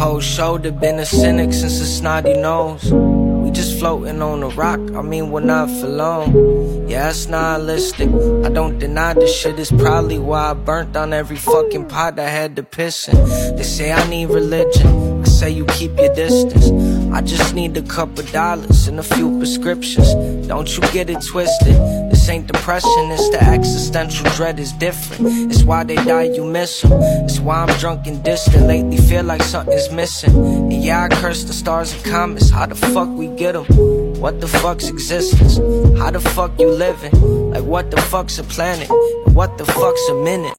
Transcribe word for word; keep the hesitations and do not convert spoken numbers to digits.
whole shoulder, been a cynic since a snotty nose. We just floating on a rock, I mean we're not for long. Yeah, it's nihilistic, I don't deny this shit is probably why I burnt down every fucking pot I had to piss in. They say I need religion, I say you keep your distance. I just need a couple dollars and a few prescriptions. Don't you get it twisted, this ain't depression, it's the existential dread is different. It's why they die, you miss them. It's why I'm drunk and distant, lately feel like something's missing. And yeah, I curse the stars and comets, how the fuck we get them? What the fuck's existence? How the fuck you living? Like what the fuck's a planet? And what the fuck's a minute?